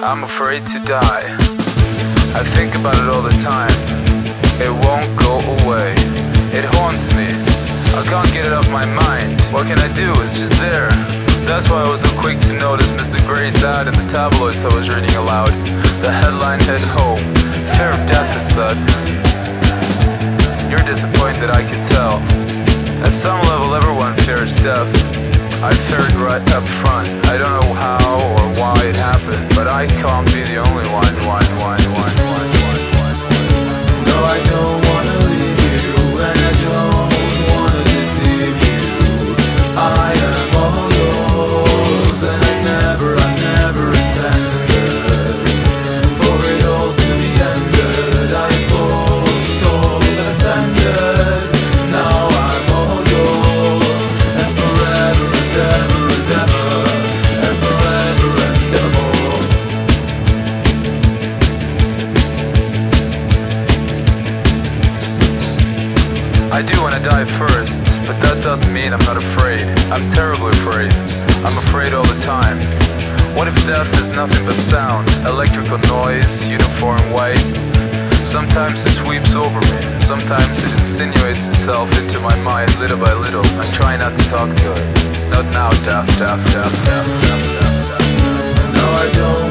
I'm afraid to die. I think about it all the time. It won't go away. It haunts me. I can't get it off my mind. What can I do? It's just there. That's why I was so quick to notice Mr. Gray's ad in the tabloids I was reading aloud. The headline hit home. Fear of death, it said. You're disappointed, I can tell. At some level, everyone fears death. I fear it right up front. I don't know how or why it happened, but I can't be the only one. No, I don't wanna leave you, and I don't wanna deceive you. I am all yours, and I never intended for it all to be ended. I forced all that offended. Now I'm all yours, and forever and ever and ever, and forever and ever. I do wanna die first, but that doesn't mean I'm not afraid. I'm terribly afraid. I'm afraid all the time. What if death is nothing but sound? Electrical noise, uniform white. Sometimes it sweeps over me. Sometimes it insinuates itself into my mind little by little. I try not to talk to it. Not now, death. No, I don't